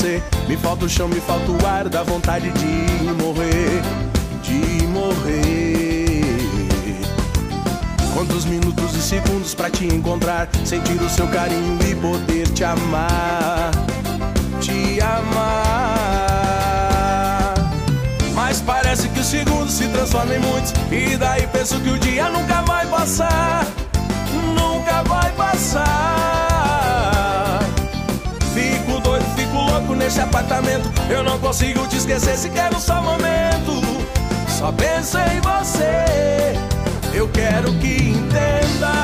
você. Me falta o chão, me falta o ar, dá vontade de morrer, de morrer. Quantos minutos e segundos pra te encontrar, sentir o seu carinho e poder te amar, te amar. Mas parece que os segundos se transformam em muitos, e daí penso que o dia nunca vai passar, nunca vai passar. Fico doido, fico louco nesse apartamento, eu não consigo te esquecer sequer no só momento. Só penso em você, eu quero que entenda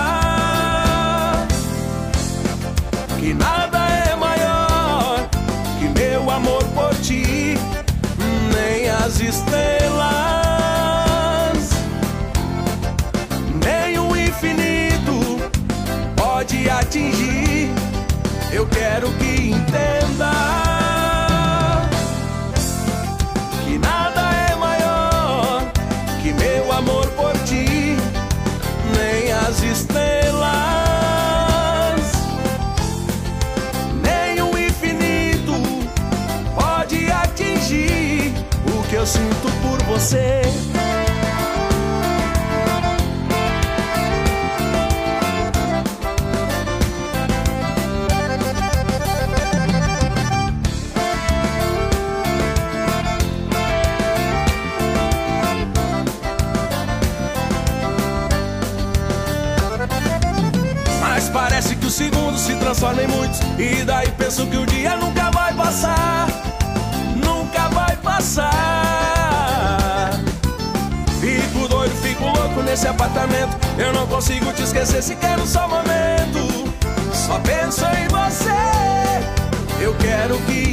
que nada é maior que meu amor por ti, nem as estrelas, nem o infinito pode atingir. Eu quero que entenda que nada é maior que meu amor por ti, nem as estrelas, nem o infinito pode atingir o que eu sinto por você. Parece que os segundos se transformam em muitos, e daí penso que o dia nunca vai passar, nunca vai passar. Fico doido, fico louco nesse apartamento, eu não consigo te esquecer sequer no só momento. Só penso em você, eu quero que